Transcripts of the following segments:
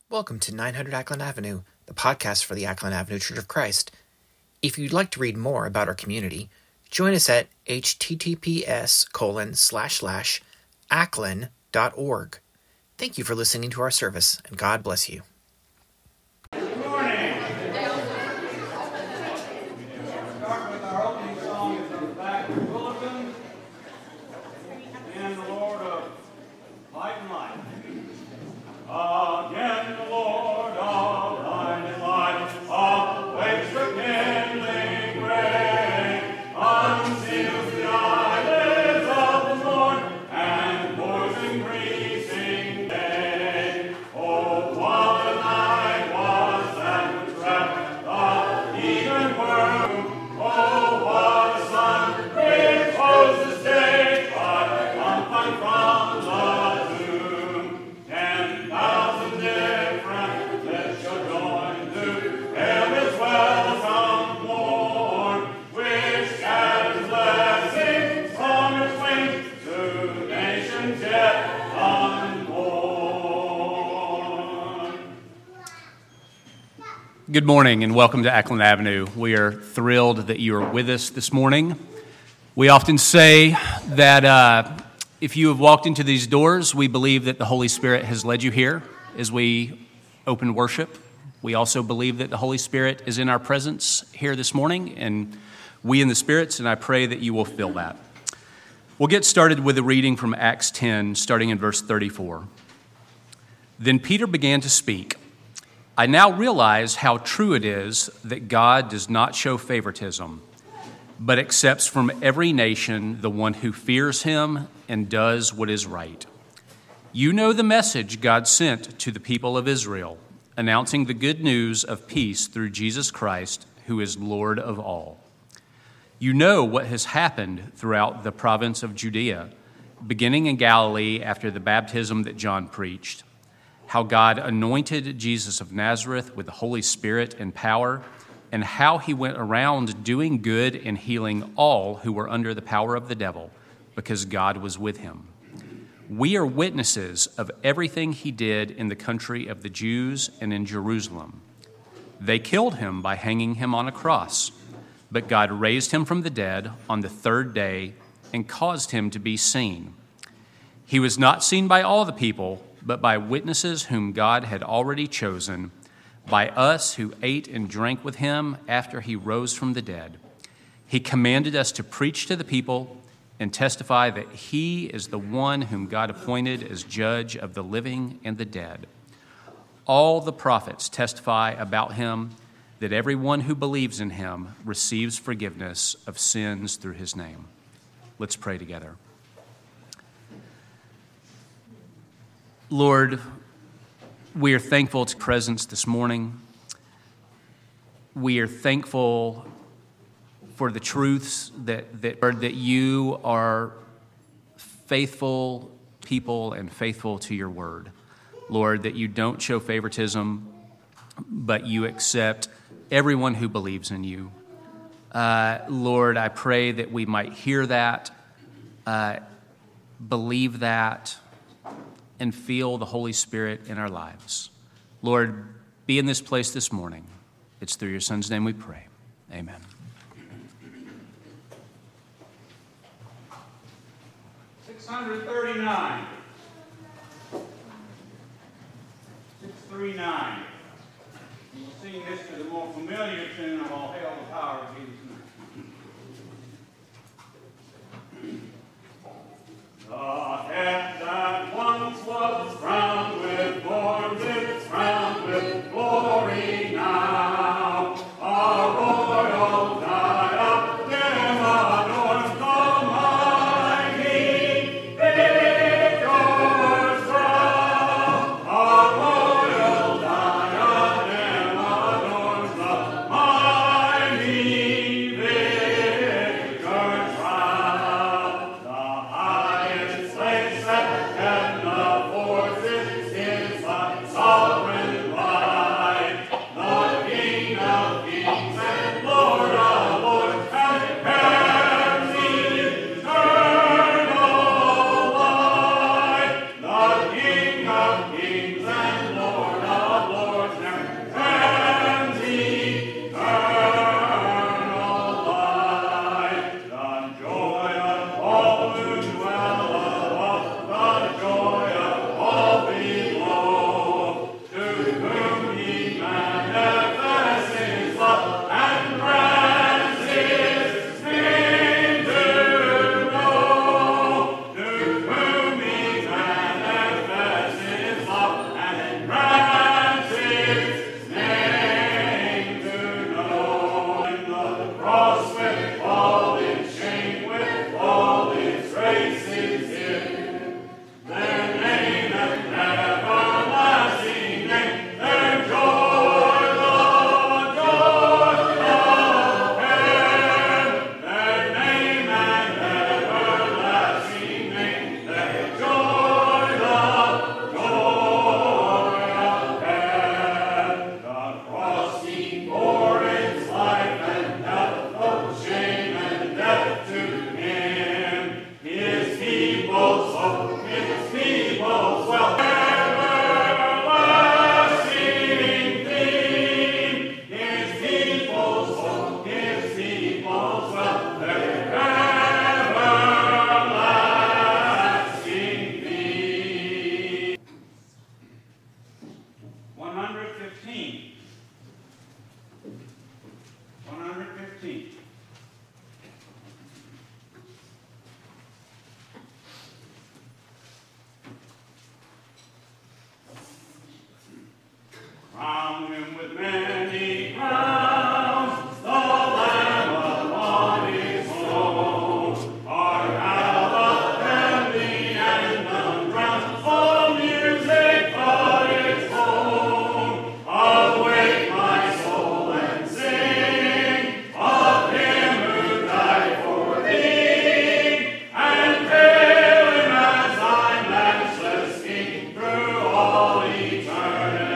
Welcome to 900 Ackland Avenue, the podcast for the Ackland Avenue Church of Christ. If you'd like to read more about our community, join us at https://ackland.org. Thank you for listening to our service, and God bless you. Good morning. Start with our opening song. It's on the back of the bulletin. And the Lord of light and life. Again, the Lord of light and life awakes the kindling ray, unseals the eyelids of the morn, and pours increasing day. Oh, what a night was that which wrapped the heathen world! Oh, what a sun did close the stage, but triumphant from the tomb. 10,000 different lips shall join to hail his welcome morn, which scatters blessings from its wings to nations yet unborn. Good morning and welcome to Ackland Avenue. We are thrilled that you are with us this morning. We often say that if you have walked into these doors, we believe that the Holy Spirit has led you here as we open worship. We also believe that the Holy Spirit is in our presence here this morning, and we in the spirits, and I pray that you will feel that. We'll get started with a reading from Acts 10, starting in verse 34. Then Peter began to speak. I now realize how true it is that God does not show favoritism, but accepts from every nation the one who fears him and does what is right. You know the message God sent to the people of Israel, announcing the good news of peace through Jesus Christ, who is Lord of all. You know what has happened throughout the province of Judea, beginning in Galilee after the baptism that John preached, how God anointed Jesus of Nazareth with the Holy Spirit and power, and how he went around doing good and healing all who were under the power of the devil, because God was with him. We are witnesses of everything he did in the country of the Jews and in Jerusalem. They killed him by hanging him on a cross, but God raised him from the dead on the third day and caused him to be seen. He was not seen by all the people, but by witnesses whom God had already chosen, by us who ate and drank with him after he rose from the dead. He commanded us to preach to the people and testify that he is the one whom God appointed as judge of the living and the dead. All the prophets testify about him, that everyone who believes in him receives forgiveness of sins through his name. Let's pray together. Lord, we are thankful to your presence this morning. We are thankful for the truths that you are faithful people and faithful to your word. Lord, that you don't show favoritism, but you accept everyone who believes in you. Lord, I pray that we might hear that, believe that, and feel the Holy Spirit in our lives. Lord, be in this place this morning. It's through your Son's name we pray. Amen. $639. 639. We'll sing this to the more familiar tune of All Hail the Power of Jesus Christ. The head that once was crowned with thorns is crowned with glory now. A royal diadem adorns the mighty victor's crown. A royal diadem adorns the mighty victor's crown. The highest 115. 115. Crown him with many crowns, the Lamb upon his throne. Our hour of heavenly anthem drowns all music but its own. Awake, my soul, and sing of him who died for thee, and hail him as thy matchless King through all eternity.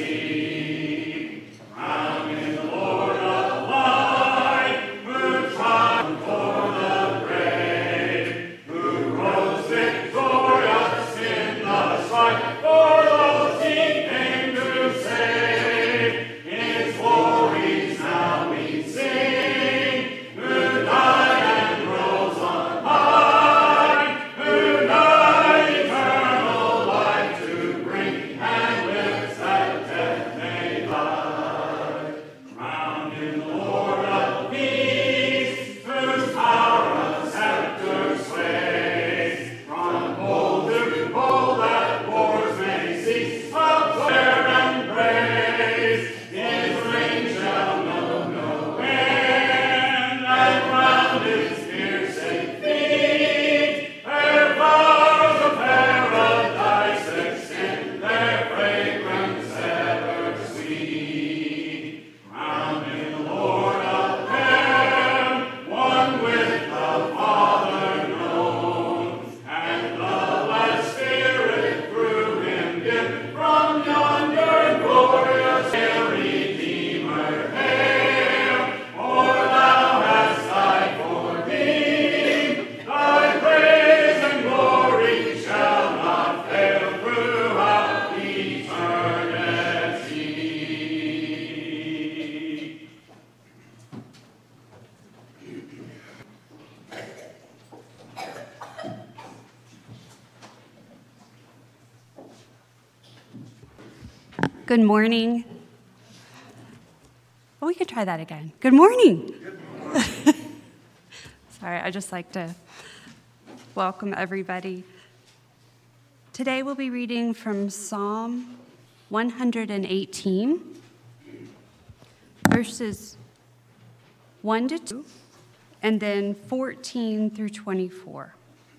Good morning. Oh, we could try that again. Good morning. Sorry, I just like to welcome everybody. Today we'll be reading from Psalm 118, verses 1 to 2, and then 14 through 24.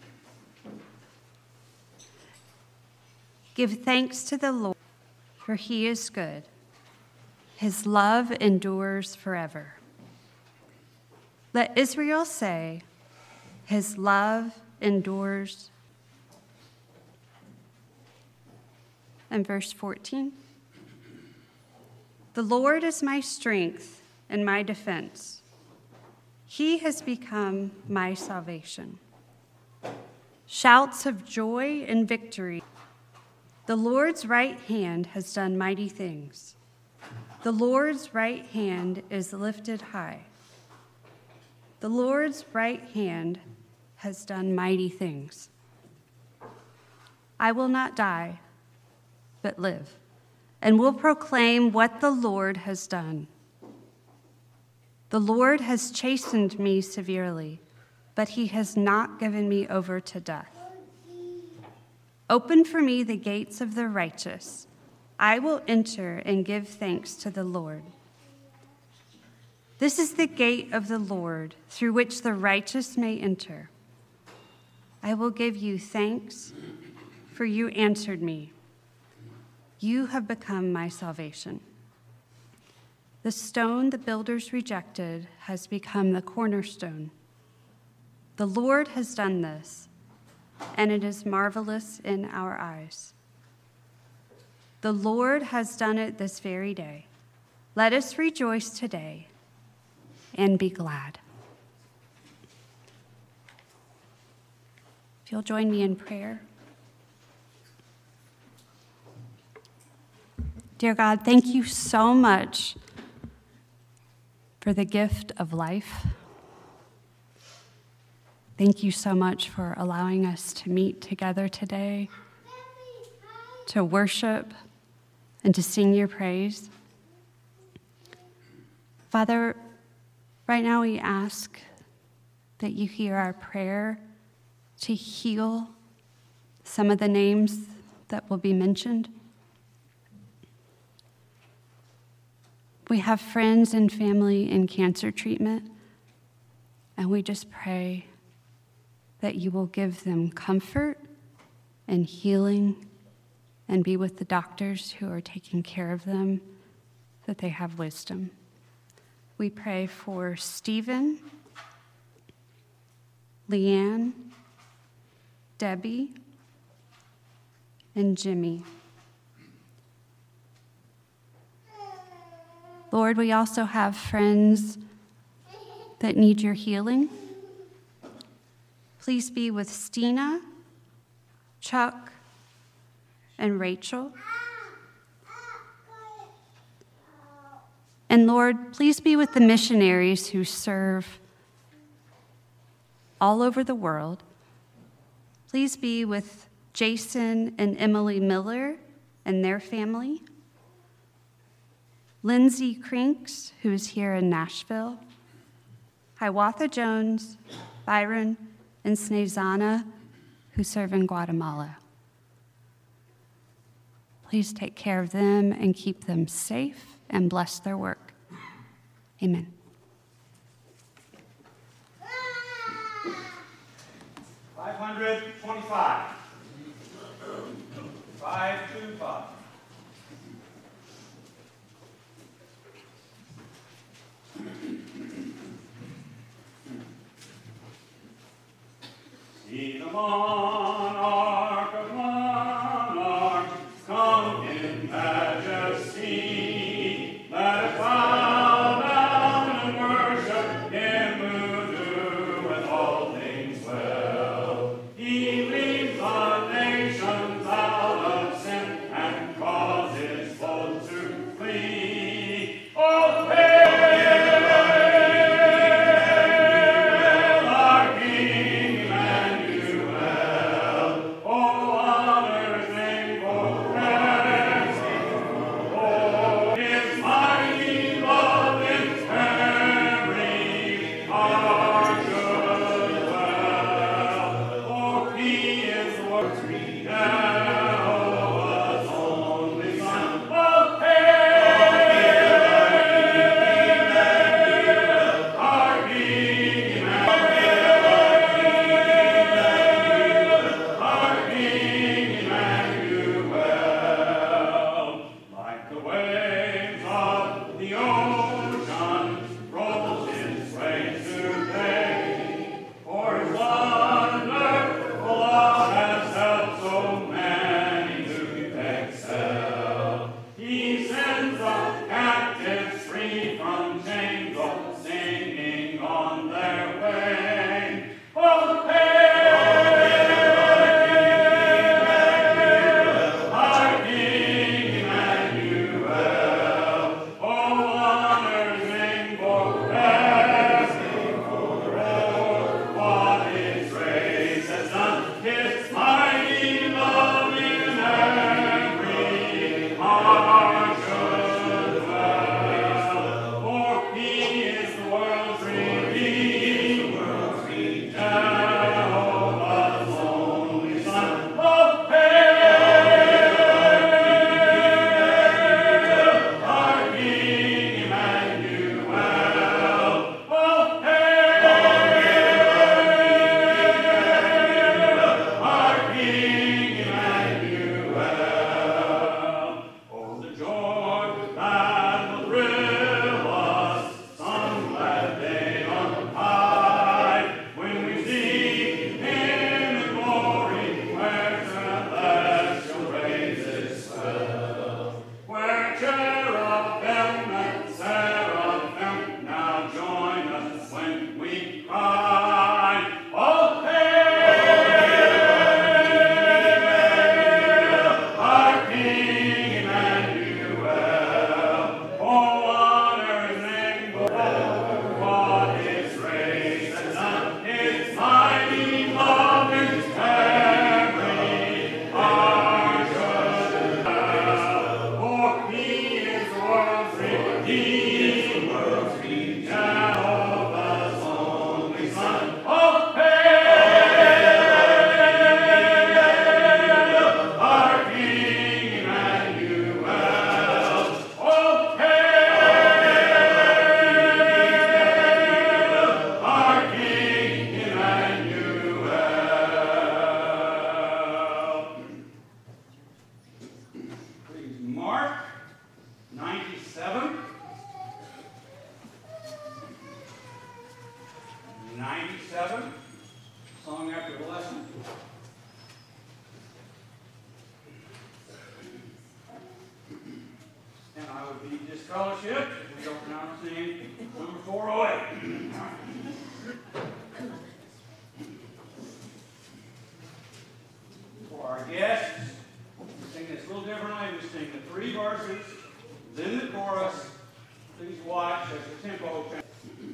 Give thanks to the Lord, for he is good. His love endures forever. Let Israel say, his love endures. And verse 14. The Lord is my strength and my defense. He has become my salvation. Shouts of joy and victory. The Lord's right hand has done mighty things. The Lord's right hand is lifted high. The Lord's right hand has done mighty things. I will not die, but live, and will proclaim what the Lord has done. The Lord has chastened me severely, but he has not given me over to death. Open for me the gates of the righteous. I will enter and give thanks to the Lord. This is the gate of the Lord, through which the righteous may enter. I will give you thanks, for you answered me. You have become my salvation. The stone the builders rejected has become the cornerstone. The Lord has done this, and it is marvelous in our eyes. The Lord has done it this very day. Let us rejoice today and be glad. If you'll join me in prayer. Dear God, thank you so much for the gift of life. Thank you so much for allowing us to meet together today, to worship and to sing your praise. Father, right now we ask that you hear our prayer to heal some of the names that will be mentioned. We have friends and family in cancer treatment, and we just pray that you will give them comfort and healing and be with the doctors who are taking care of them, that they have wisdom. We pray for Stephen, Leanne, Debbie, and Jimmy. Lord, we also have friends that need your healing. Please be with Stina, Chuck, and Rachel. And Lord, please be with the missionaries who serve all over the world. Please be with Jason and Emily Miller and their family. Lindsay Crinks, who is here in Nashville. Hiawatha Jones, Byron, and Snezana, who serve in Guatemala. Please take care of them and keep them safe and bless their work. Amen. $525. 525. See the monarch of monarchs come in majesty. Let us bow down and worship him who doeth all things well. He leads the nations out of sin and causes foes to flee. Oh, Oh, Religious Fellowship, if we don't pronounce the name, number 408. For our guests, we sing this a little differently. We sing the 3 verses, then the chorus. Please watch as the tempo changes.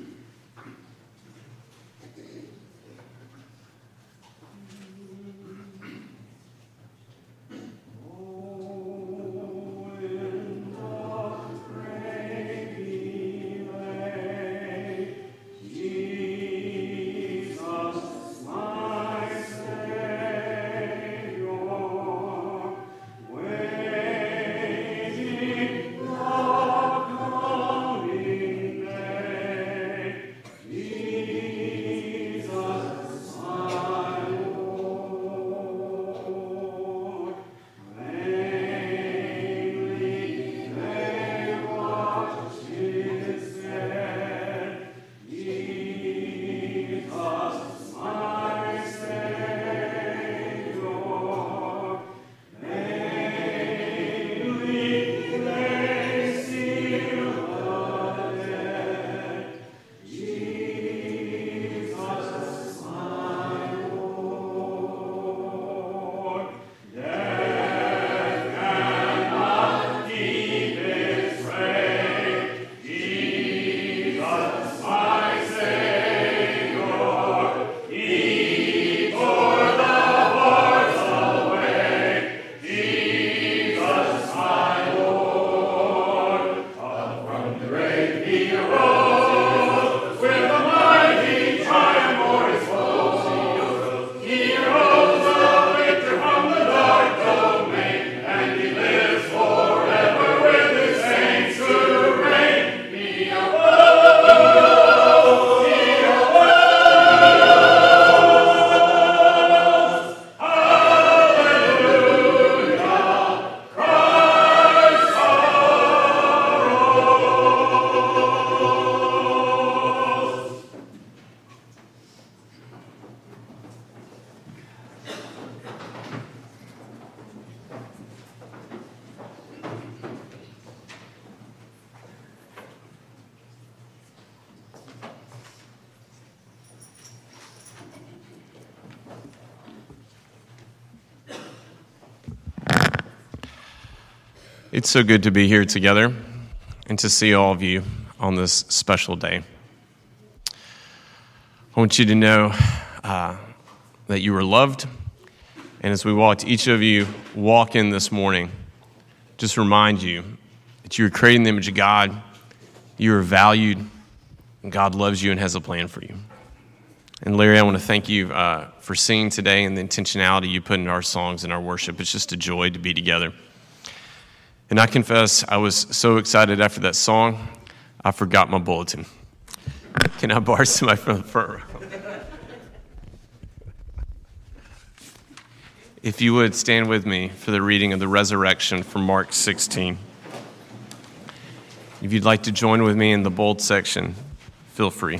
It's so good to be here together and to see all of you on this special day. I want you to know that you are loved, and as we watch each of you walk in this morning, just remind you that you are created in the image of God, you are valued, and God loves you and has a plan for you. And Larry, I want to thank you for singing today and the intentionality you put in our songs and our worship. It's just a joy to be together. And I confess, I was so excited after that song, I forgot my bulletin. Can I borrow somebody from the front row? If you would stand with me for the reading of the resurrection from Mark 16. If you'd like to join with me in the bold section, feel free.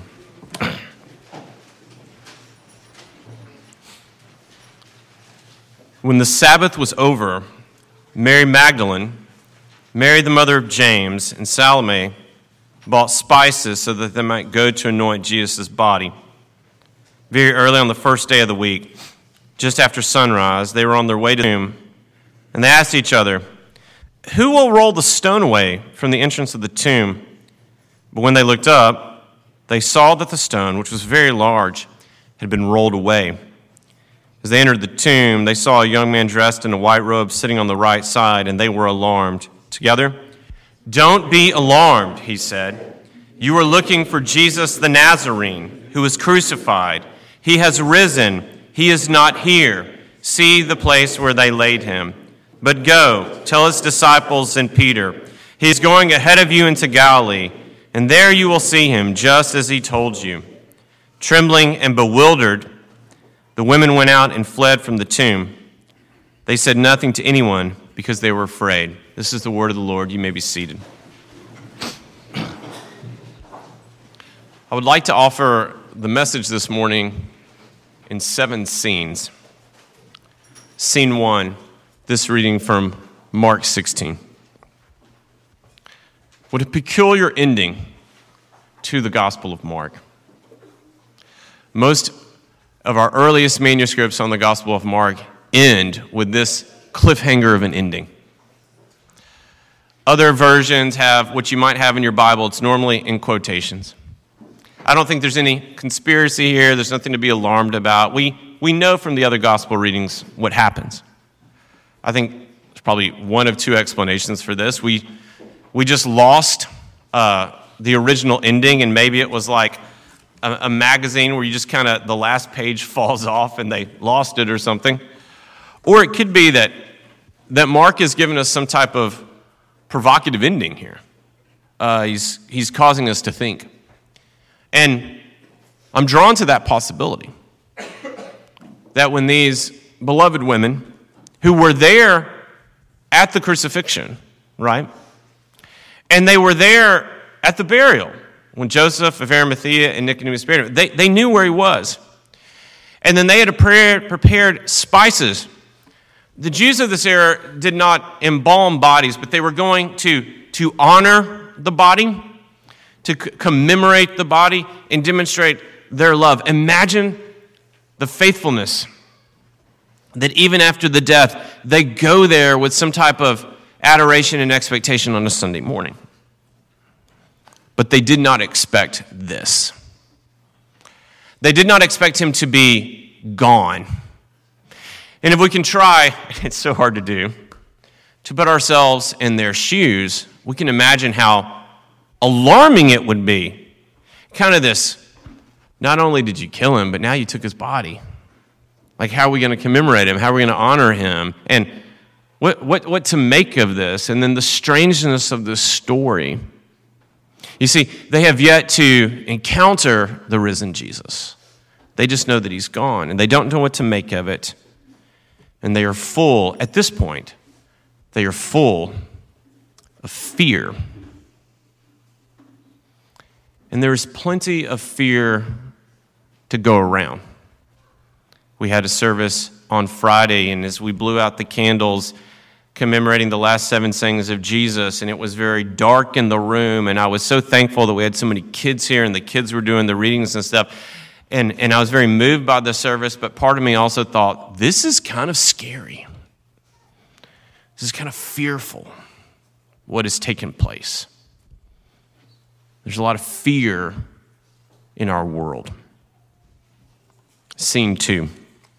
When the Sabbath was over, Mary Magdalene, Mary the mother of James, and Salome bought spices so that they might go to anoint Jesus' body. Very early on the first day of the week, just after sunrise, they were on their way to the tomb, and they asked each other, "Who will roll the stone away from the entrance of the tomb?" But when they looked up, they saw that the stone, which was very large, had been rolled away. As they entered the tomb, they saw a young man dressed in a white robe sitting on the right side, and they were alarmed. Together, "Don't be alarmed," he said. "You are looking for Jesus the Nazarene, who was crucified. He has risen. He is not here. See the place where they laid him. But go, tell his disciples and Peter, he is going ahead of you into Galilee, and there you will see him, just as he told you." Trembling and bewildered, the women went out and fled from the tomb. They said nothing to anyone because they were afraid. This is the word of the Lord. You may be seated. I would like to offer the message this morning in 7 scenes. Scene 1, this reading from Mark 16. with a peculiar ending to the Gospel of Mark. Most of our earliest manuscripts on the Gospel of Mark end with this cliffhanger of an ending. Other versions have what you might have in your Bible. It's normally in quotations. I don't think there's any conspiracy here. There's nothing to be alarmed about. We know from the other gospel readings what happens. I think there's probably one of two explanations for this. We just lost the original ending, and maybe it was like a magazine where you just kind of, the last page falls off and they lost it or something. Or it could be that Mark has given us some type of provocative ending here. He's causing us to think. And I'm drawn to that possibility. That when these beloved women who were there at the crucifixion, right? And they were there at the burial when Joseph of Arimathea and Nicodemus buried him. They knew where he was. And then they had prepared spices. The Jews of this era did not embalm bodies, but they were going to honor the body, to commemorate the body, and demonstrate their love. Imagine the faithfulness that even after the death, they go there with some type of adoration and expectation on a Sunday morning. But they did not expect this. They did not expect him to be gone. And if we can try, it's so hard to do, to put ourselves in their shoes, we can imagine how alarming it would be. Kind of this, not only did you kill him, but now you took his body. Like, how are we going to commemorate him? How are we going to honor him? And what to make of this? And then the strangeness of this story. You see, they have yet to encounter the risen Jesus. They just know that he's gone, and they don't know what to make of it. And they are full, at this point, they are full of fear. And there is plenty of fear to go around. We had a service on Friday, and as we blew out the candles, commemorating the last 7 sayings of Jesus, and it was very dark in the room, and I was so thankful that we had so many kids here, and the kids were doing the readings and stuff, and I was very moved by the service, but part of me also thought, this is kind of scary. This is kind of fearful, what has taken place. There's a lot of fear in our world. Scene 2.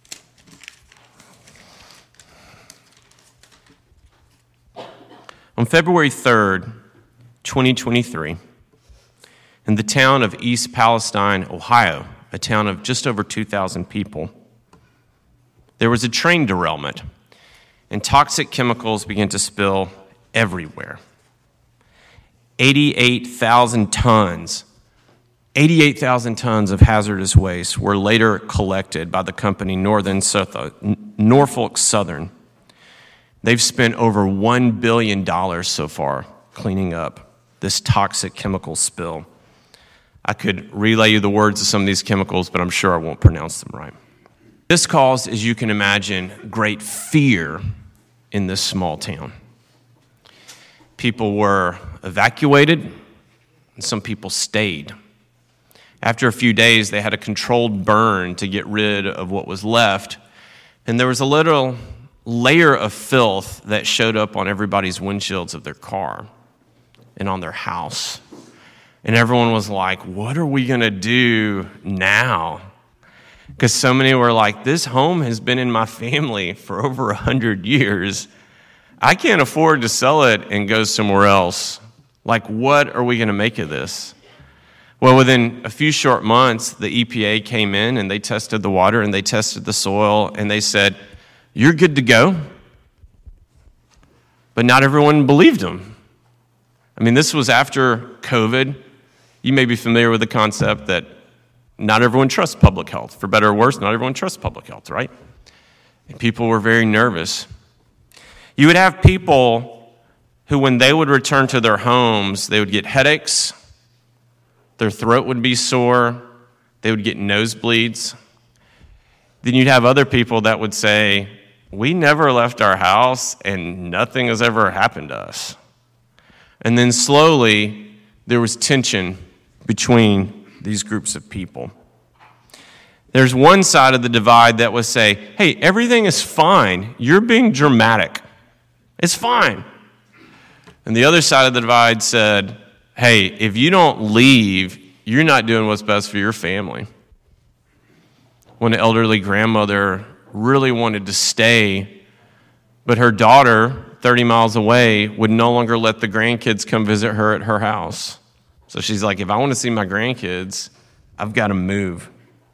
On February 3rd, 2023, in the town of East Palestine, Ohio, a town of just over 2,000 people, there was a train derailment, and toxic chemicals began to spill everywhere. 88,000 tons of hazardous waste were later collected by the company Norfolk Southern. They've spent over $1 billion so far cleaning up this toxic chemical spill. I could relay you the words of some of these chemicals, but I'm sure I won't pronounce them right. This caused, as you can imagine, great fear in this small town. People were evacuated, and some people stayed. After a few days, they had a controlled burn to get rid of what was left, and there was a little layer of filth that showed up on everybody's windshields of their car and on their house. And everyone was like, what are we going to do now? Because so many were like, this home has been in my family for over 100 years. I can't afford to sell it and go somewhere else. Like, what are we going to make of this? Well, within a few short months, the EPA came in and they tested the water and they tested the soil and they said, you're good to go. But not everyone believed them. I mean, this was after COVID. You may be familiar with the concept that not everyone trusts public health. For better or worse, not everyone trusts public health, right? And people were very nervous. You would have people who, when they would return to their homes, they would get headaches, their throat would be sore, they would get nosebleeds. Then you'd have other people that would say, we never left our house and nothing has ever happened to us. And then slowly, there was tension between these groups of people. There's one side of the divide that would say, hey, everything is fine. You're being dramatic. It's fine. And the other side of the divide said, hey, if you don't leave, you're not doing what's best for your family. When an elderly grandmother really wanted to stay, but her daughter, 30 miles away, would no longer let the grandkids come visit her at her house. So she's like, if I want to see my grandkids, I've got to move.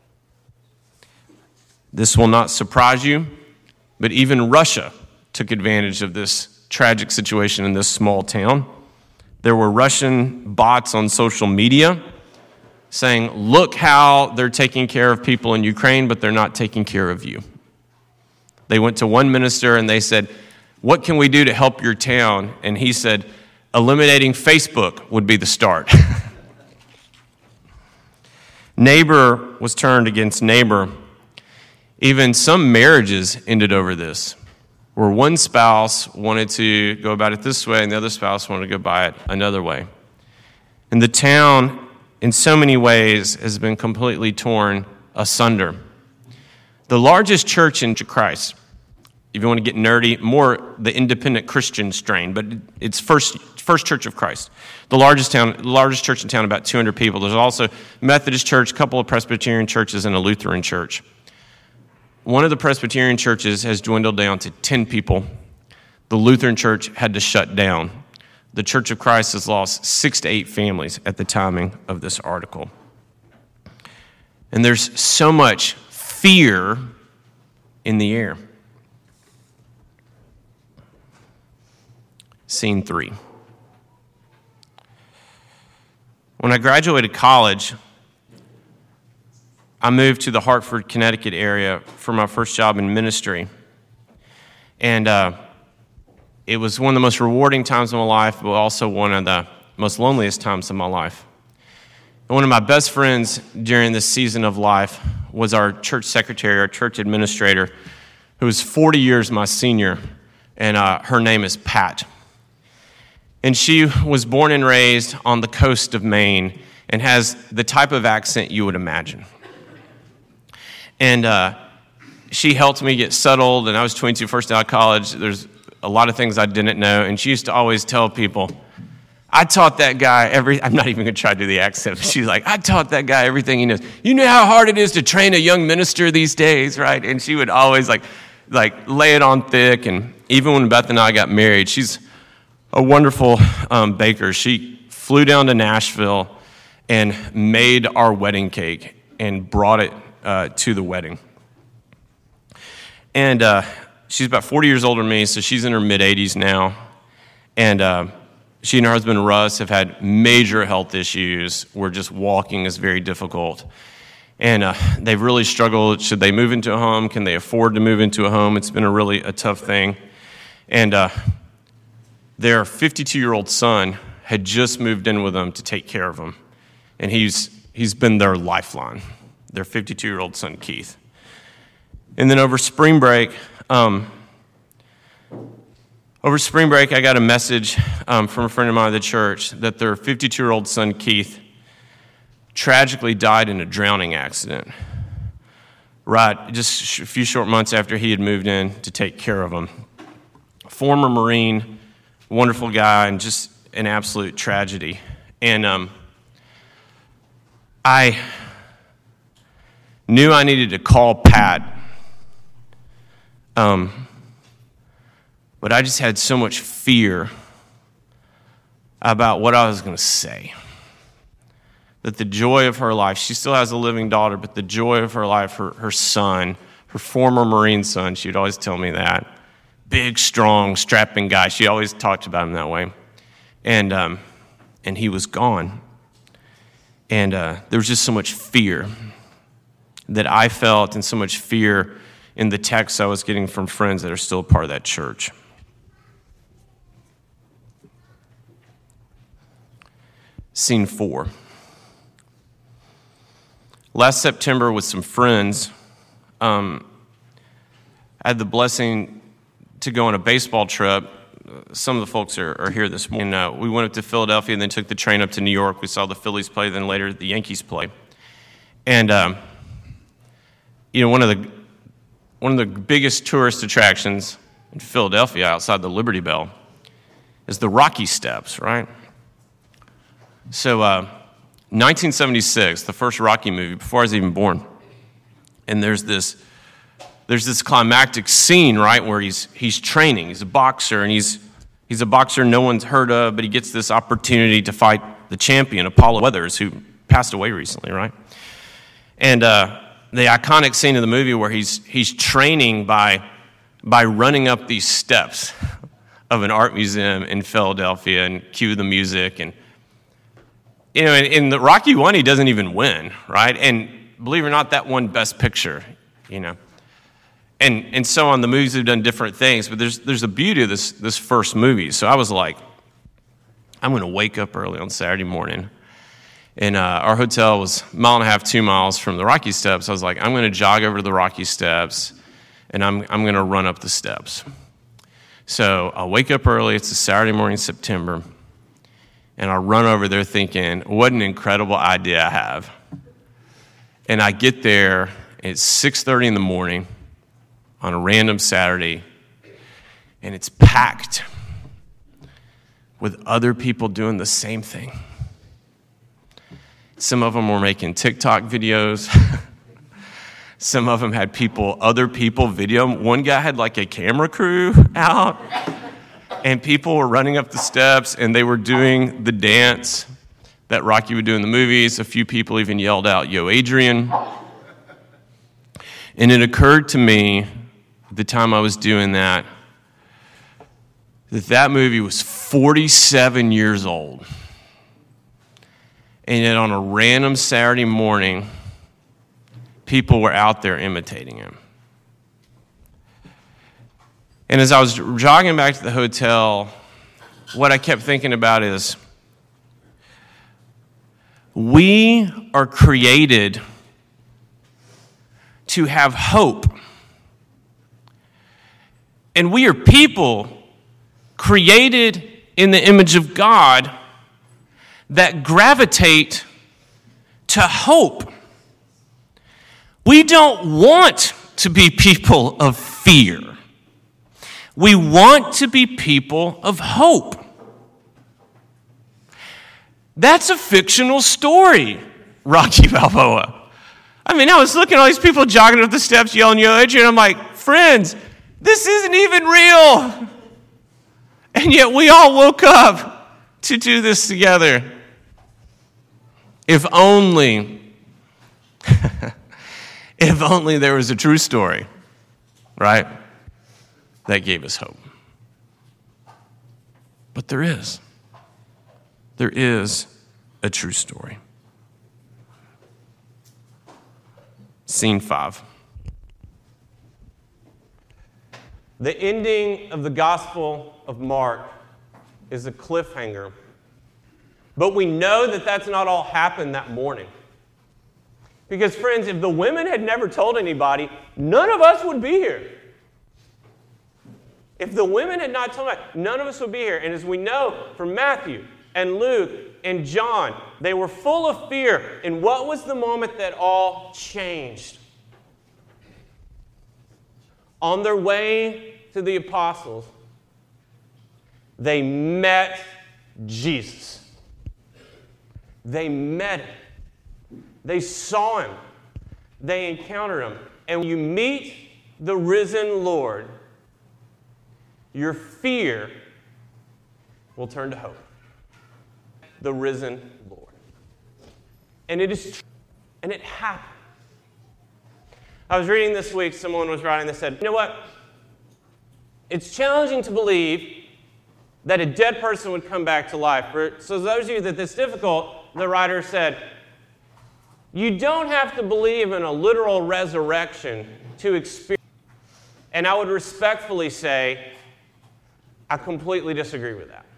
This will not surprise you, but even Russia took advantage of this tragic situation in this small town. There were Russian bots on social media saying, look how they're taking care of people in Ukraine, but they're not taking care of you. They went to one minister and they said, what can we do to help your town? And he said, eliminating Facebook would be the start. Neighbor was turned against neighbor. Even some marriages ended over this, where one spouse wanted to go about it this way and the other spouse wanted to go by it another way. And the town, in so many ways, has been completely torn asunder. The largest church in Christ, if you want to get nerdy, more the independent Christian strain, but it's First Church of Christ. The largest church in town, about 200 people. There's also Methodist church, a couple of Presbyterian churches, and a Lutheran church. One of the Presbyterian churches has dwindled down to 10 people. The Lutheran church had to shut down. The Church of Christ has lost 6 to 8 families at the timing of this article. And there's so much fear in the air. Scene 3. When I graduated college, I moved to the Hartford, Connecticut area for my first job in ministry. And it was one of the most rewarding times of my life, but also one of the most loneliest times of my life. And one of my best friends during this season of life was our church secretary, our church administrator, who was 40 years my senior, and her name is Pat. And she was born and raised on the coast of Maine and has the type of accent you would imagine. And she helped me get settled, and I was 22, first out of college. There's a lot of things I didn't know, and she used to always tell people, I taught that guy I'm not even going to try to do the accent, but she's like, I taught that guy everything he knows. You know how hard it is to train a young minister these days, right? And she would always like lay it on thick, and even when Beth and I got married, she's a wonderful baker. She flew down to Nashville and made our wedding cake and brought it to the wedding. And she's about 40 years older than me, so she's in her mid-80s now. And she and her husband, Russ, have had major health issues where just walking is very difficult. And they've really struggled. Should they move into a home? Can they afford to move into a home? It's been a tough thing. And their 52-year-old son had just moved in with them to take care of them. And he's been their lifeline, their 52-year-old son, Keith. And then over spring break, I got a message from a friend of mine at the church that their 52-year-old son, Keith, tragically died in a drowning accident. Right, just a few short months after he had moved in to take care of him. Former Marine, wonderful guy, and just an absolute tragedy. And I knew I needed to call Pat. But I just had so much fear about what I was going to say. That the joy of her life, she still has a living daughter, but the joy of her life, her son, her former Marine son, she'd always tell me that. Big, strong, strapping guy. She always talked about him that way. And he was gone. And there was just so much fear that I felt, and so much fear in the texts I was getting from friends that are still part of that church. Scene 4. Last September with some friends, I had the blessing to go on a baseball trip. some of the folks are here this morning. We went up to Philadelphia and then took the train up to New York. We saw the Phillies play, then later the Yankees play. And one of the biggest tourist attractions in Philadelphia, outside the Liberty Bell, is the Rocky Steps, right? So, 1976, the first Rocky movie, before I was even born, and there's this climactic scene, right, where he's training. He's a boxer, and he's a boxer no one's heard of, but he gets this opportunity to fight the champion, Apollo Weathers, who passed away recently, right? And the iconic scene of the movie where he's training by running up these steps of an art museum in Philadelphia, and cue the music, and in the Rocky 1, he doesn't even win, right? And believe it or not, that won Best Picture, And so on, the movies have done different things, but there's a beauty of this first movie. So I was like, I'm going to wake up early on Saturday morning. And our hotel was 1.5 miles, 2 miles from the Rocky Steps. I was like, I'm going to jog over to the Rocky Steps, and I'm going to run up the steps. So I wake up early. It's a Saturday morning, September. And I run over there thinking, what an incredible idea I have. And I get there, and it's 6:30 in the morning on a random Saturday, and it's packed with other people doing the same thing. Some of them were making TikTok videos. Some of them had other people video. One guy had like a camera crew out. And people were running up the steps, and they were doing the dance that Rocky would do in the movies. A few people even yelled out, "Yo, Adrian." And it occurred to me, the time I was doing that movie was 47 years old. And yet on a random Saturday morning, people were out there imitating him. And as I was jogging back to the hotel, what I kept thinking about is, we are created to have hope. And we are people created in the image of God that gravitate to hope. We don't want to be people of fear. We want to be people of hope. That's a fictional story, Rocky Balboa. I mean, I was looking at all these people jogging up the steps, yelling, "Yo, Adrian." I'm like, friends, this isn't even real. And yet we all woke up to do this together. If only there was a true story, right? That gave us hope. But there is. There is a true story. Scene 5. The ending of the Gospel of Mark is a cliffhanger. But we know that that's not all happened that morning. Because, friends, if the women had never told anybody, none of us would be here. If the women had not told us, none of us would be here. And as we know from Matthew and Luke and John, they were full of fear. And what was the moment that all changed? On their way to the apostles, they met Jesus. They met him. They saw him. They encountered him. And when you meet the risen Lord, your fear will turn to hope. The risen Lord. And it is true. And it happened. I was reading this week, someone was writing, they said, you know what? It's challenging to believe that a dead person would come back to life. So those of you that it's difficult, the writer said, you don't have to believe in a literal resurrection to experience. And I would respectfully say, I completely disagree with that.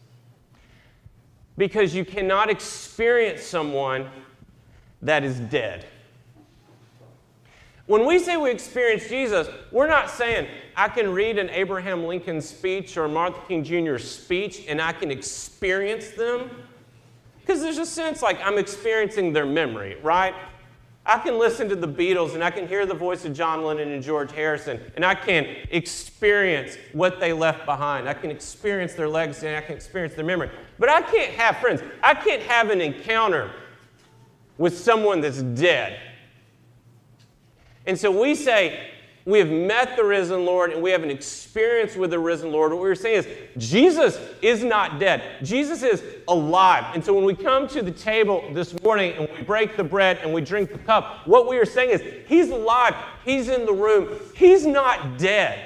Because you cannot experience someone that is dead. When we say we experience Jesus, we're not saying I can read an Abraham Lincoln speech or a Martin King Jr. speech and I can experience them. Because there's a sense like I'm experiencing their memory, right? I can listen to the Beatles and I can hear the voice of John Lennon and George Harrison and I can experience what they left behind. I can experience their legacy and I can experience their memory. But I can't have friends. I can't have an encounter with someone that's dead. And so we say we have met the risen Lord and we have an experience with the risen Lord. What we're saying is Jesus is not dead. Jesus is alive. And so when we come to the table this morning and we break the bread and we drink the cup, what we are saying is he's alive. He's in the room. He's not dead.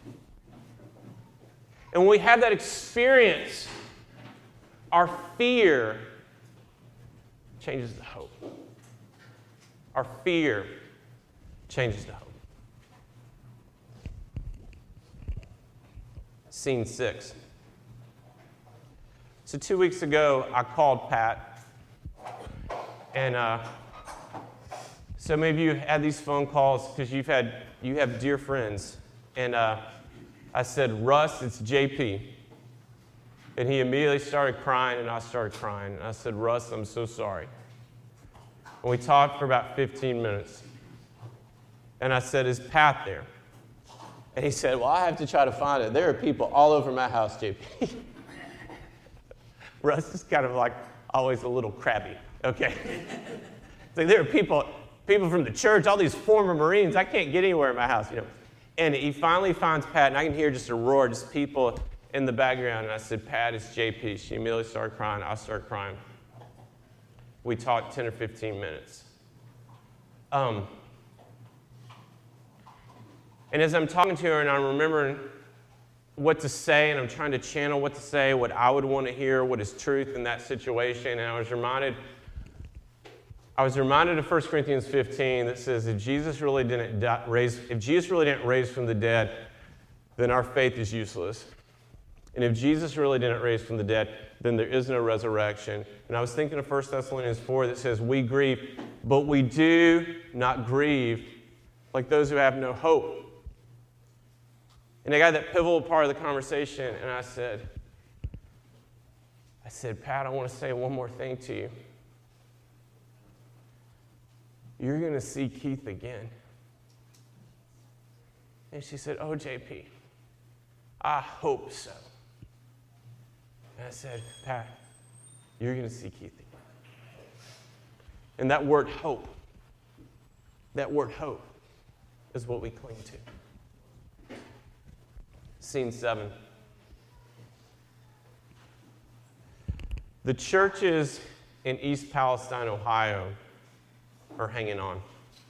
And when we have that experience, our fear changes to hope. Our fear changes to hope. Scene 6. So 2 weeks ago, I called Pat. And so many of you had these phone calls because you have dear friends. And I said, Russ, it's JP. And he immediately started crying, and I started crying. And I said, Russ, I'm so sorry. And we talked for about 15 minutes. And I said, is Pat there? And he said, well, I have to try to find it. There are people all over my house, JP. Russ is kind of like always a little crabby, okay? It's like there are people from the church, all these former Marines. I can't get anywhere in my house, you know. And he finally finds Pat, and I can hear just a roar, just people in the background. And I said, Pat, it's JP. She immediately started crying. I started crying. We talked 10 or 15 minutes. And as I'm talking to her and I'm remembering what to say and I'm trying to channel what to say, what I would want to hear, what is truth in that situation, and I was reminded of 1 Corinthians 15 that says if Jesus really didn't raise from the dead, then our faith is useless. And if Jesus really didn't raise from the dead, then there is no resurrection. And I was thinking of 1 Thessalonians 4 that says we grieve, but we do not grieve like those who have no hope. And I got that pivotal part of the conversation, and I said, Pat, I want to say one more thing to you. You're going to see Keith again. And she said, oh, JP, I hope so. And I said, Pat, you're going to see Keith again. And that word hope is what we cling to. Scene 7. The churches in East Palestine, Ohio are hanging on.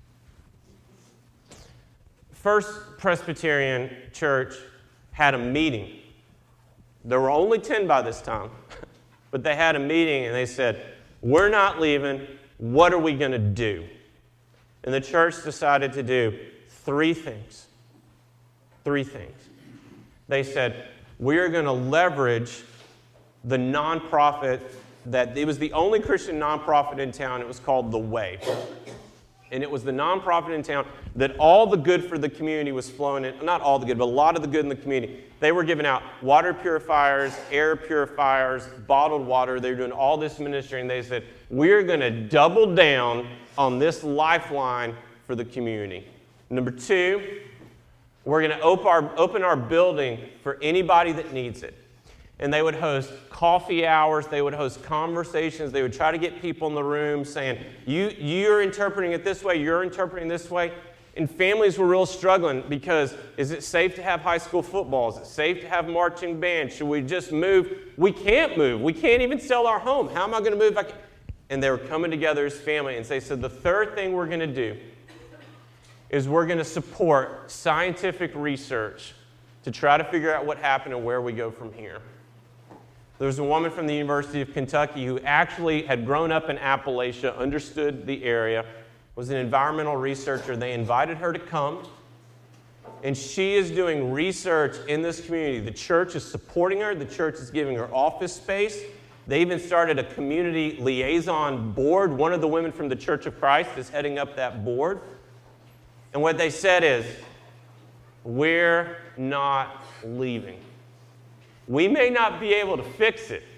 First Presbyterian Church had a meeting. There were only 10 by this time, but they had a meeting and they said, we're not leaving. What are we going to do? And the church decided to do 3 things. 3 things. They said, we are going to leverage the nonprofit that it was the only Christian nonprofit in town. It was called The Way. And it was the nonprofit in town that all the good for the community was flowing in. Not all the good, but a lot of the good in the community. They were giving out water purifiers, air purifiers, bottled water. They were doing all this ministry. And they said, we're going to double down on this lifeline for the community. Number 2, we're going to open our building for anybody that needs it. And they would host coffee hours. They would host conversations. They would try to get people in the room saying, you're interpreting it this way, you're interpreting this way. And families were real struggling because is it safe to have high school football? Is it safe to have marching band? Should we just move? We can't move. We can't even sell our home. How am I going to move? And they were coming together as family. And they said, the third thing we're going to do is we're going to support scientific research to try to figure out what happened and where we go from here. There was a woman from the University of Kentucky who actually had grown up in Appalachia, understood the area, was an environmental researcher. They invited her to come, and she is doing research in this community. The church is supporting her. The church is giving her office space. They even started a community liaison board. One of the women from the Church of Christ is heading up that board. And what they said is, we're not leaving. We may not be able to fix it,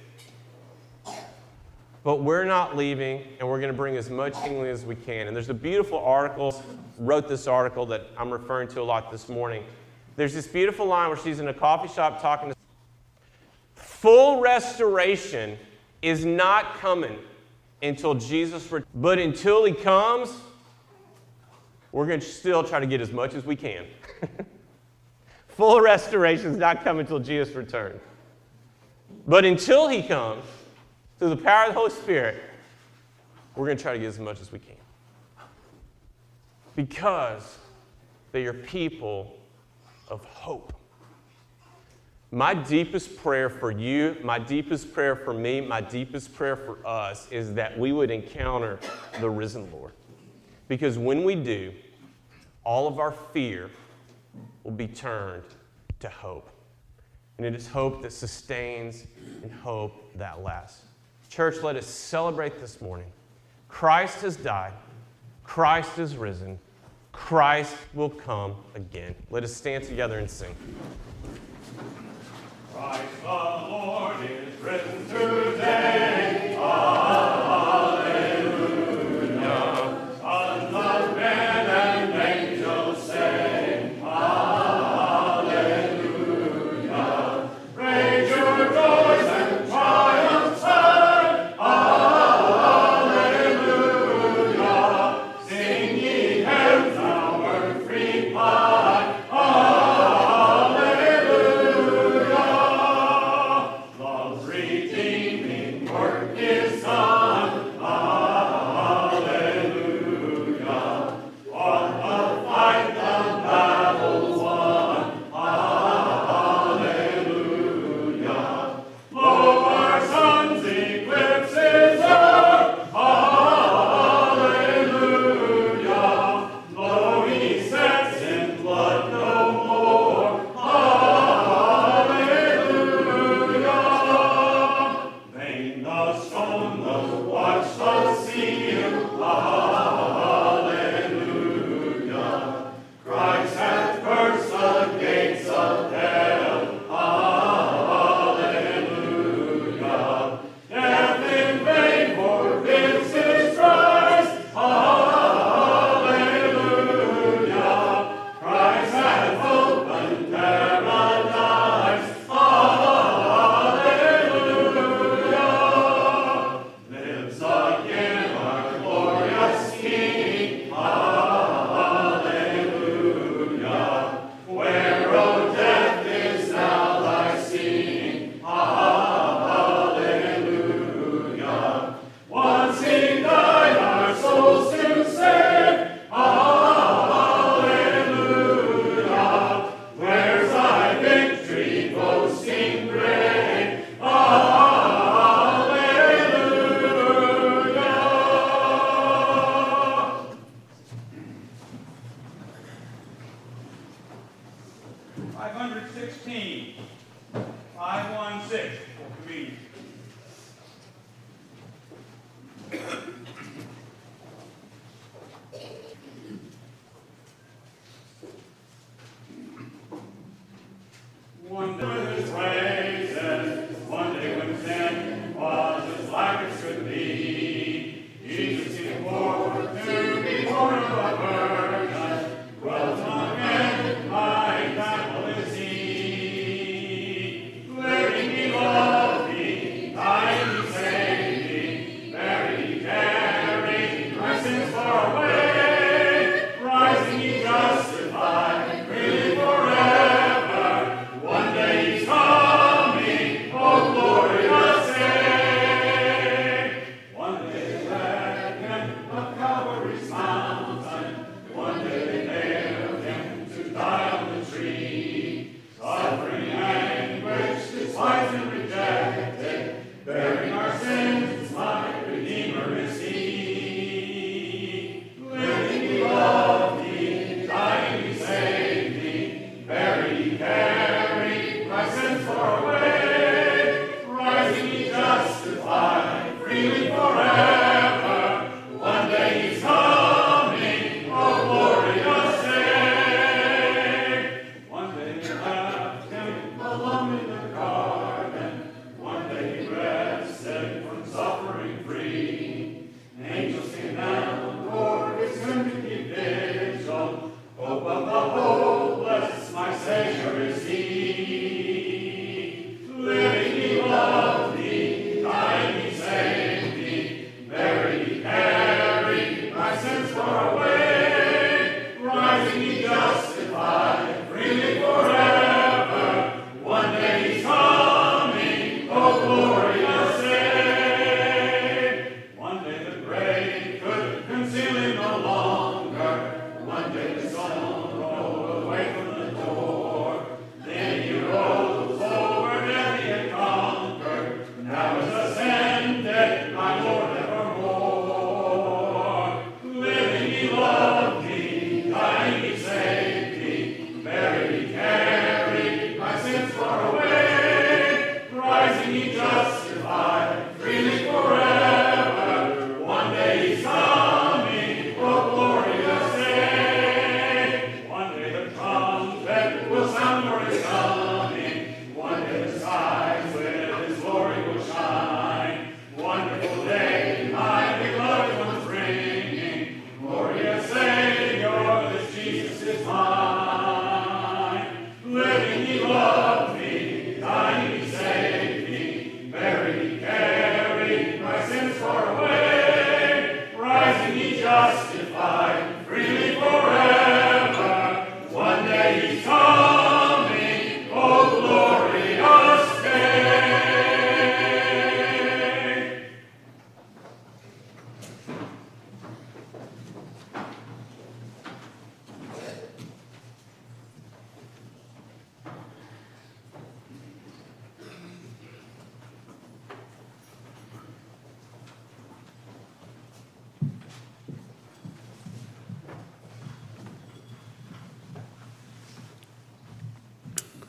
but we're not leaving, and we're going to bring as much healing as we can. And there's a beautiful article, wrote this article that I'm referring to a lot this morning. There's this beautiful line where she's in a coffee shop talking to full restoration is not coming until Jesus returns. But until he comes, we're going to still try to get as much as we can. Full restoration is not coming until Jesus returns. But until he comes, through the power of the Holy Spirit, we're going to try to get as much as we can. Because they are people of hope. My deepest prayer for you, my deepest prayer for me, my deepest prayer for us is that we would encounter the risen Lord. Because when we do, all of our fear will be turned to hope. And it is hope that sustains and hope that lasts. Church, let us celebrate this morning. Christ has died. Christ is risen. Christ will come again. Let us stand together and sing. Christ the Lord is risen today. Hallelujah. Sons of men and angels sing. Hallelujah. Raise your joys and triumphs high. Hallelujah. Sing ye hymns our free pie. Hallelujah. Love's reaching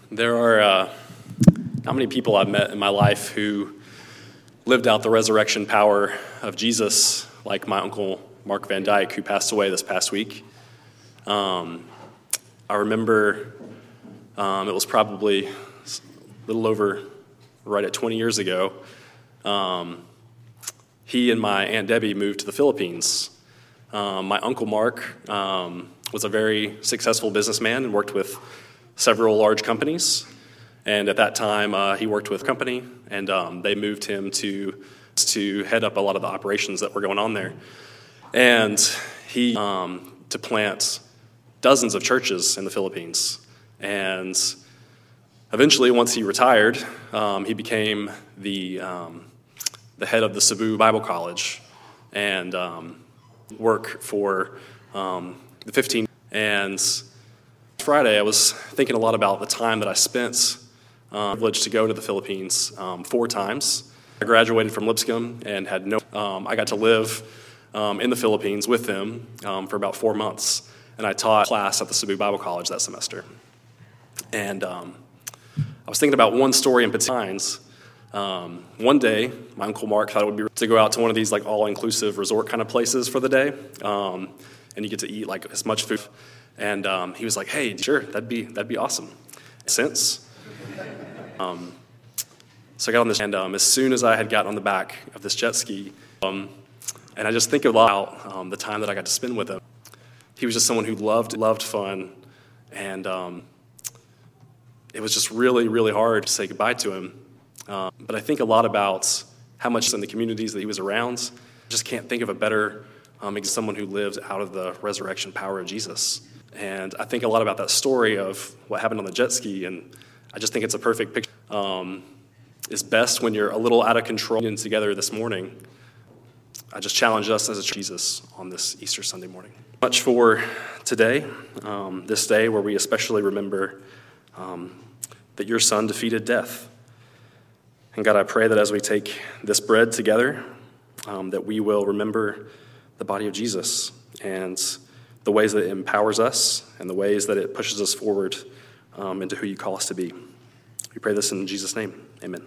There are not many people I've met in my life who lived out the resurrection power of Jesus, like my uncle Mark Van Dyke, who passed away this past week. I remember it was probably a little over right at 20 years ago. He and my Aunt Debbie moved to the Philippines. My Uncle Mark was a very successful businessman and worked with several large companies. And at that time, he worked with a company, and they moved him to head up a lot of the operations that were going on there. And he to plant dozens of churches in the Philippines. And eventually, once he retired, he became the head of the Cebu Bible College and work for the 15. And Friday, I was thinking a lot about the time that I spent privileged to go to the Philippines 4 times. I graduated from Lipscomb and had I got to live in the Philippines with them for about 4 months, and I taught class at the Cebu Bible College that semester. And I was thinking about one story in particular. One day, my Uncle Mark thought it would be to go out to one of these like all-inclusive resort kind of places for the day, and you get to eat like as much food. And he was like, "Hey, sure, that'd be awesome." So I got on this, and as soon as I had gotten on the back of this jet ski, and I just think about the time that I got to spend with him. He was just someone who loved fun, and it was just really, really hard to say goodbye to him. But I think a lot about how much in the communities that he was around. I just can't think of a better someone who lived out of the resurrection power of Jesus. And I think a lot about that story of what happened on the jet ski, and I just think it's a perfect picture. It's best when you're a little out of control. And together this morning, I just challenge us as a Jesus on this Easter Sunday morning. Much for today, this day where we especially remember that your Son defeated death. And God, I pray that as we take this bread together, that we will remember the body of Jesus and the ways that it empowers us and the ways that it pushes us forward into who you call us to be. We pray this in Jesus' name. Amen.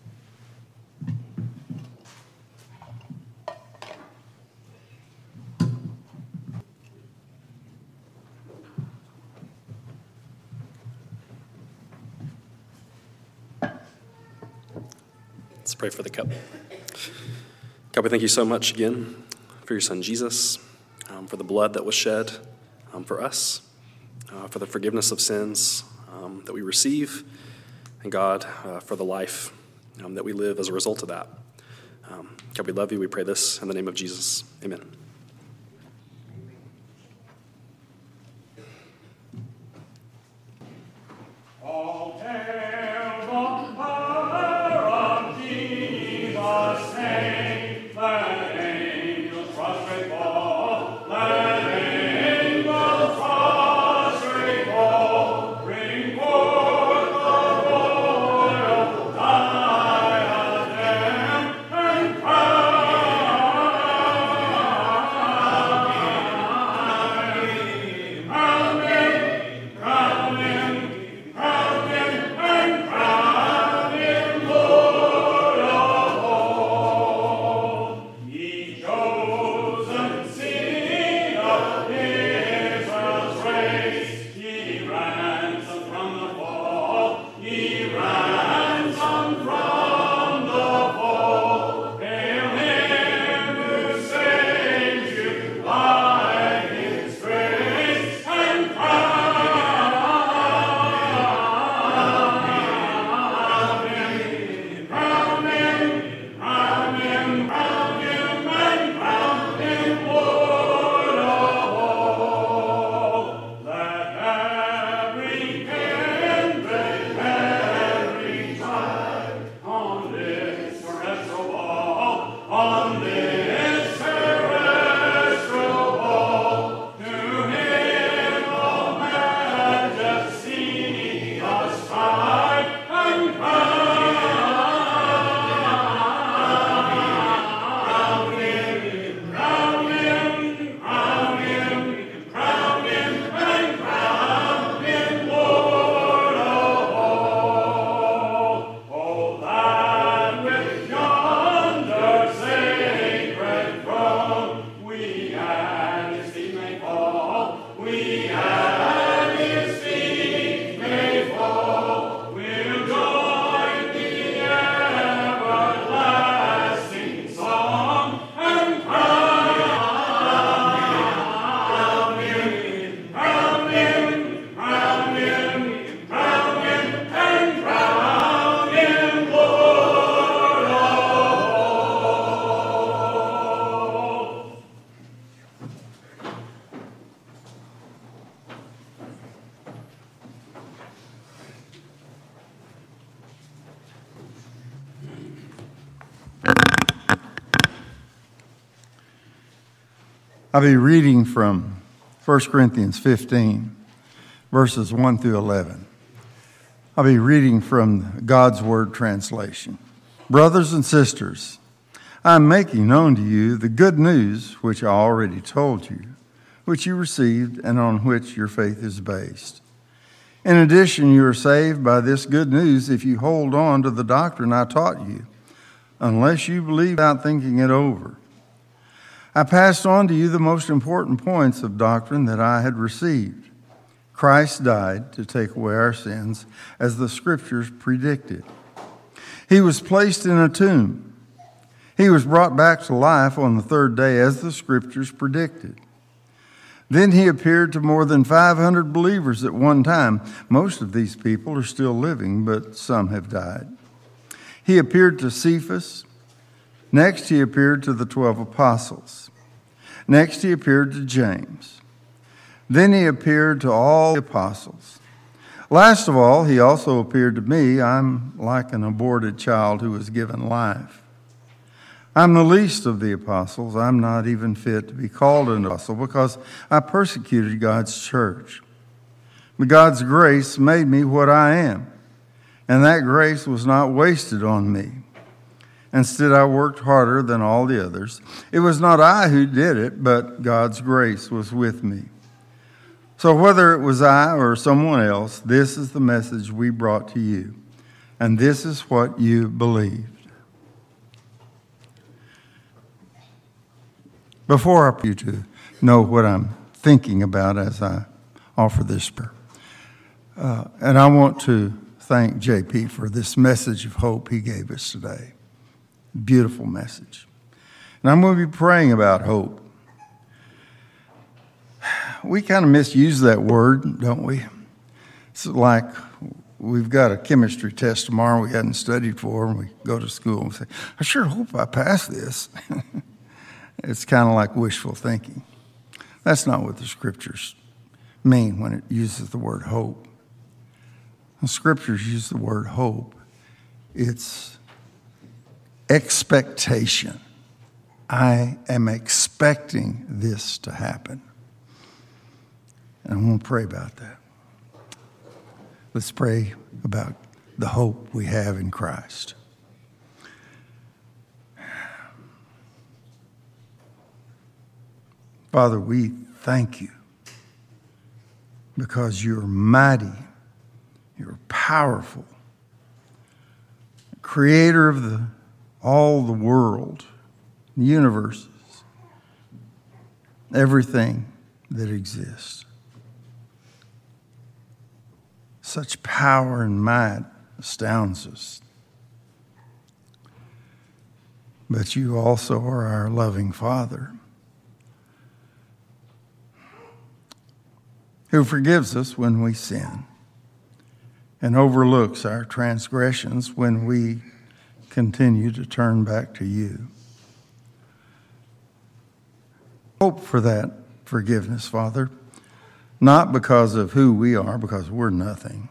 Let's pray for the cup. God, we thank you so much again for your Son Jesus, for the blood that was shed for us, for the forgiveness of sins that we receive, and God, for the life that we live as a result of that. God, we love you. We pray this in the name of Jesus. Amen. All hail the power of Jesus' name. Let angels prostrate fall. Let angels prostrate fall. Bring forth the royal diadem and crown him, crown him, and crown him Lord of all. Ye chosen seed of Israel's race, ye ransomed from the fall, ye ransomed from the fall. Hail him who saves you by his grace, and on this terrestrial ball, to him all majesty ascribe, and crown him, crown him, crown him, crown him, and crown him Lord of all. I'll be reading from 1 Corinthians 15, verses 1 through 11. I'll be reading from God's Word translation. Brothers and sisters, I am making known to you the good news which I already told you, which you received and on which your faith is based. In addition, you are saved by this good news if you hold on to the doctrine I taught you, unless you believe without thinking it over. I passed on to you the most important points of doctrine that I had received. Christ died to take away our sins, as the Scriptures predicted. He was placed in a tomb. He was brought back to life on the third day, as the Scriptures predicted. Then he appeared to more than 500 believers at one time. Most of these people are still living, but some have died. He appeared to Cephas. Next, he appeared to the 12 apostles. Next, he appeared to James. Then he appeared to all the apostles. Last of all, he also appeared to me. I'm like an aborted child who was given life. I'm the least of the apostles. I'm not even fit to be called an apostle because I persecuted God's church. But God's grace made me what I am, and that grace was not wasted on me. Instead, I worked harder than all the others. It was not I who did it, but God's grace was with me. So whether it was I or someone else, this is the message we brought to you, and this is what you believed. Before I you to know what I'm thinking about as I offer this prayer, and I want to thank JP for this message of hope he gave us today. Beautiful message. And I'm going to be praying about hope. We kind of misuse that word, don't we? It's like we've got a chemistry test tomorrow we hadn't studied for, and we go to school and say, I sure hope I pass this. It's kind of like wishful thinking. That's not what the Scriptures mean when it uses the word hope. The Scriptures use the word hope. It's expectation. I am expecting this to happen. And I'm going to pray about that. Let's pray about the hope we have in Christ. Father, we thank you because you're mighty, you're powerful, creator of all the world, the universes, everything that exists. Such power and might astounds us. But you also are our loving Father, who forgives us when we sin and overlooks our transgressions when we continue to turn back to you. Hope for that forgiveness, Father, not because of who we are, because we're nothing.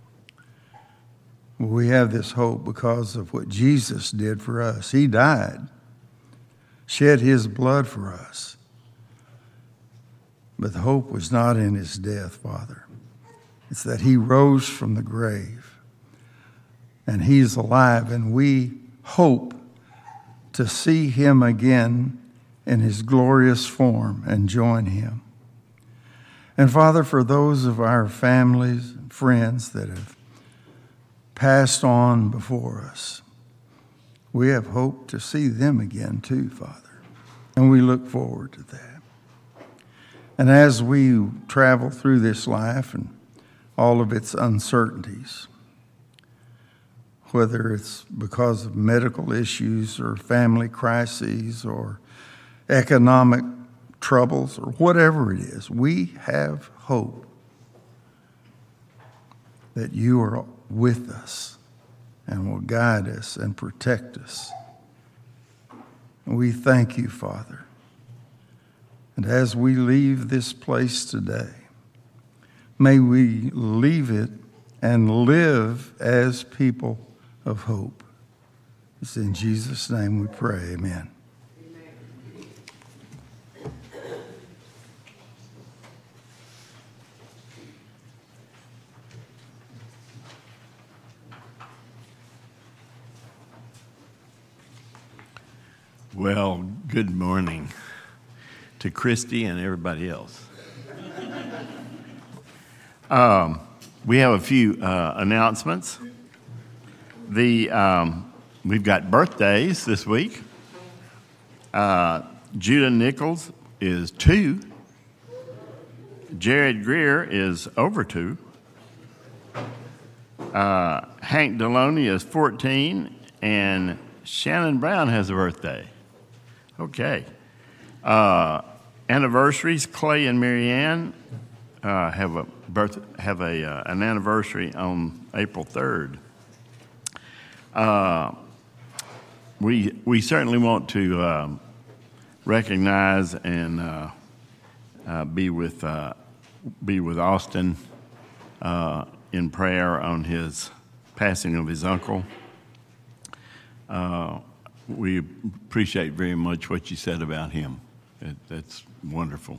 We have this hope because of what Jesus did for us. He died, shed his blood for us. But the hope was not in his death, Father. It's that he rose from the grave and he's alive, and we hope to see him again in his glorious form and join him. And Father, for those of our families and friends that have passed on before us, we have hope to see them again too, Father. And we look forward to that. And as we travel through this life and all of its uncertainties, whether it's because of medical issues or family crises or economic troubles or whatever it is, we have hope that you are with us and will guide us and protect us. And we thank you, Father. And as we leave this place today, may we leave it and live as people of hope. It's in Jesus' name we pray. Amen. Well, good morning to Christy and everybody else. We have a few announcements. We've got birthdays this week. Judah Nichols is 2. Jared Greer is over 2. Hank Deloney is 14, and Shannon Brown has a birthday. Okay. Anniversaries: Clay and Marianne have an anniversary on April 3rd. We certainly want to recognize and be with Austin in prayer on his passing of his uncle. We appreciate very much what you said about him. That's wonderful.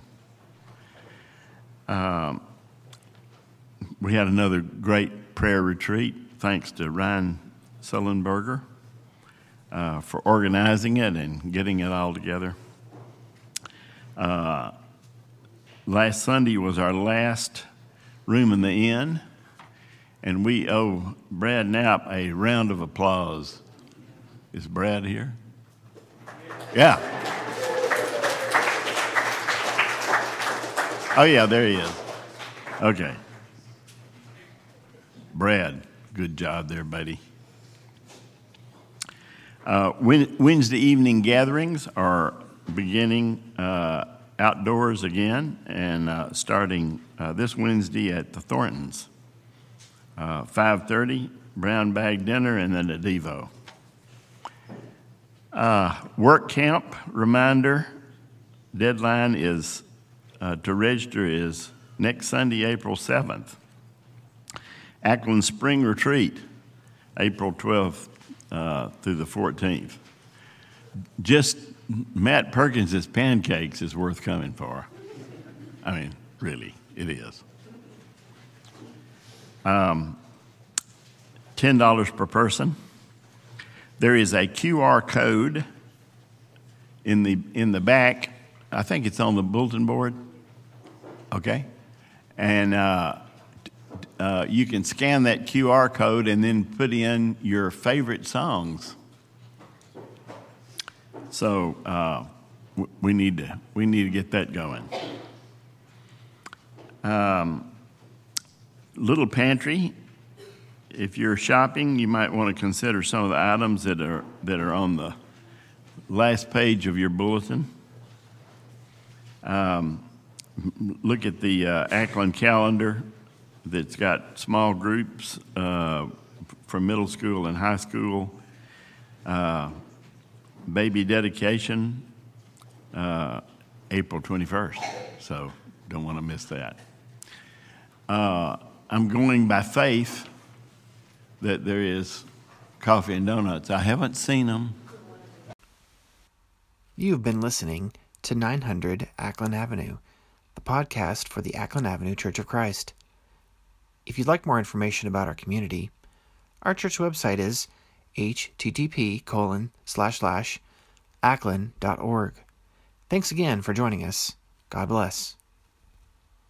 We had another great prayer retreat, thanks to Ryan Sullenberger for organizing it and getting it all together. Last Sunday was our last room in the inn, and we owe Brad Knapp a round of applause. Is Brad here? Yeah. Oh, yeah, there he is. Okay. Brad, good job there, buddy. Wednesday evening gatherings are beginning outdoors again and starting this Wednesday at the Thorntons. 5:30, brown bag dinner, and then a Devo. Work camp reminder, deadline is to register is next Sunday, April 7th. Ackland Spring Retreat, April 12th through the 14th. Just Matt Perkins' pancakes is worth coming for. I mean, really, it is. $10 per person. There is a QR code in the back. I think it's on the bulletin board. Okay, and you can scan that QR code and then put in your favorite songs. So we need to get that going. Little pantry. If you're shopping, you might want to consider some of the items that are on the last page of your bulletin. Look at the Ackland calendar that's got small groups from middle school and high school. Baby dedication, April 21st, so don't want to miss that. I'm going by faith that there is coffee and donuts. I haven't seen them. You've been listening to 900 Ackland Avenue, the podcast for the Ackland Avenue Church of Christ. If you'd like more information about our community, our church website is http://ackland.org. Thanks again for joining us. God bless.